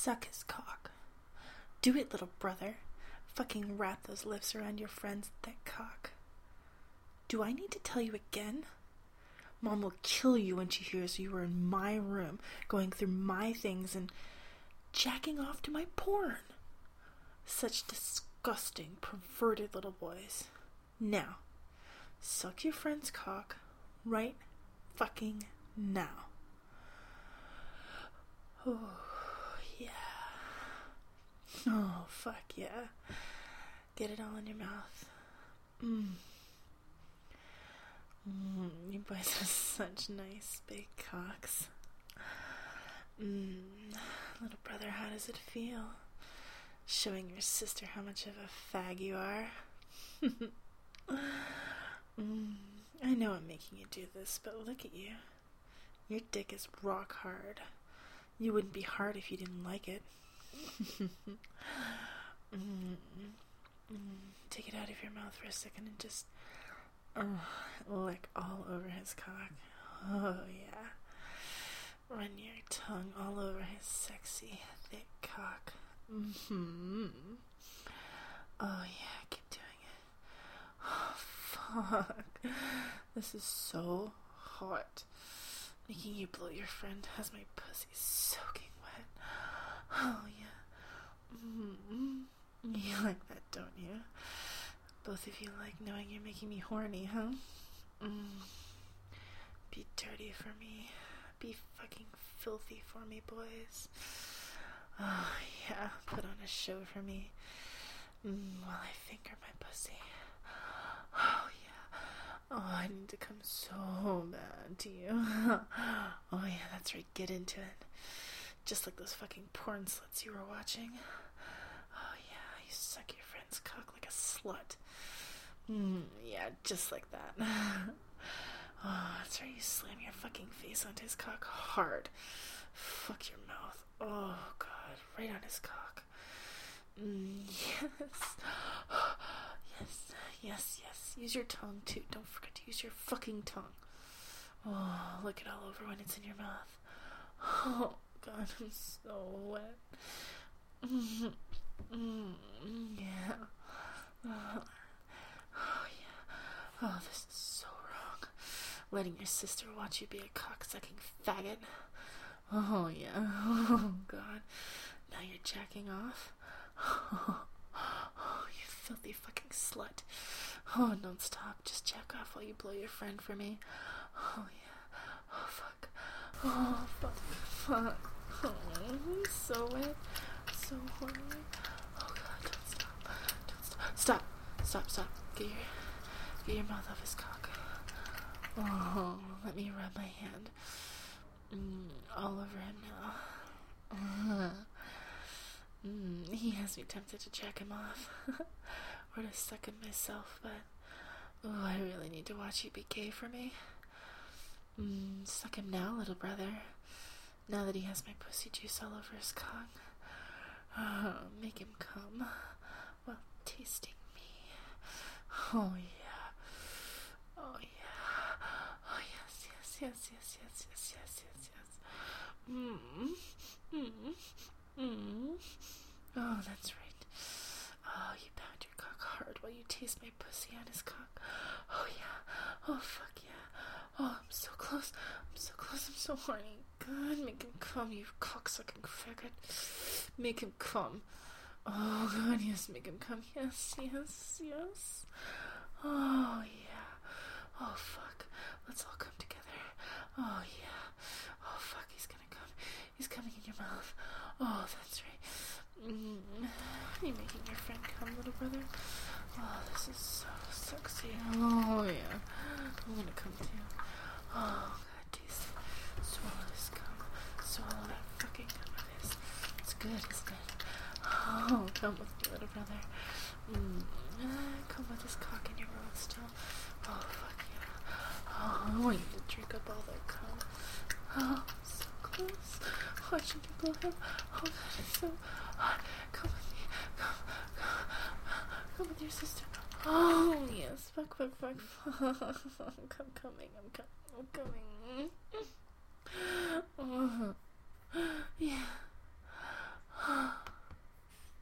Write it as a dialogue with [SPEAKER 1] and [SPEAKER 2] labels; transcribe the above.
[SPEAKER 1] Suck his cock. Do it, little brother. Fucking wrap those lips around your friend's thick cock. Do I need to tell you again? Mom will kill you when she hears you were in my room, going through my things and jacking off to my porn. Such disgusting, perverted little boys. Now, suck your friend's cock right fucking now. Oh, yeah. Oh, fuck yeah. Get it all in your mouth. You boys have such nice big cocks. Little brother, how does it feel? Showing your sister how much of a fag you are. I know I'm making you do this, but look at you. Your dick is rock hard. You wouldn't be hard if you didn't like it. Take it out of your mouth for a second and just lick all over his cock. Oh yeah. Run your tongue all over his sexy, thick cock. Oh yeah, keep doing it. Oh fuck. This is so hot. Making you blow your friend has my pussy soaking wet. Oh yeah. You like that, don't you? Both of you like knowing you're making me horny, huh? Be dirty for me. Be fucking filthy for me, boys. Oh yeah, put on a show for me while I finger my pussy. Oh yeah. Oh, I need to come so bad to you. Oh yeah, that's right, get into it. Just like those fucking porn sluts you were watching. Oh yeah, you suck your friend's cock like a slut. Yeah, just like that. Oh, that's right, you slam your fucking face onto his cock hard. Fuck your mouth. Oh god, right on his cock. Yes. Yes. Use your tongue too. Don't forget to use your fucking tongue. Oh, lick it all over when it's in your mouth. Oh god, I'm so wet. Yeah. Oh yeah. Oh, this is so wrong. Letting your sister watch you be a cocksucking faggot. Oh yeah. Oh god. Now you're jacking off. Oh, you filthy fucking slut. Oh, don't stop. Just jack off while you blow your friend for me. Oh yeah. Oh fuck. Oh fuck. Oh, I'm so wet. So horny. Oh god, don't stop. Stop. Get your mouth off his cock. Oh, let me rub my hand all over him now. He has me tempted to jack him off or to suck him myself, but I really need to watch you be gay for me. Suck him now, little brother. Now that he has my pussy juice all over his cock. Make him come while tasting me. Oh yeah. Oh yes. Oh, that's right. Oh, you pound your cock hard while you taste my pussy on his cock. Oh yeah. Oh fuck yeah. Oh, I'm so close. I'm so horny. God, make him come, you cocksucking faggot. Make him come. Oh god, yes, make him come. Yes. Oh yeah. Oh fuck. Let's all come together. Oh yeah. Oh fuck, he's gonna come. He's coming in your mouth. Oh, that's right. Are you making your friend come, little brother? Oh, this is so sexy. Oh yeah. I'm gonna come too. Oh god, taste it. Swallow this cum. Swallow that fucking cum of his. It's good. Oh, come with me, little brother. Come with his cock in your mouth still. Oh fuck yeah. Oh, I want you to drink up all that cum. Oh, so close. Watching you blow him. Oh god, it's so hot. Come with me. Come with your sister. Oh yes. Fuck. I'm coming.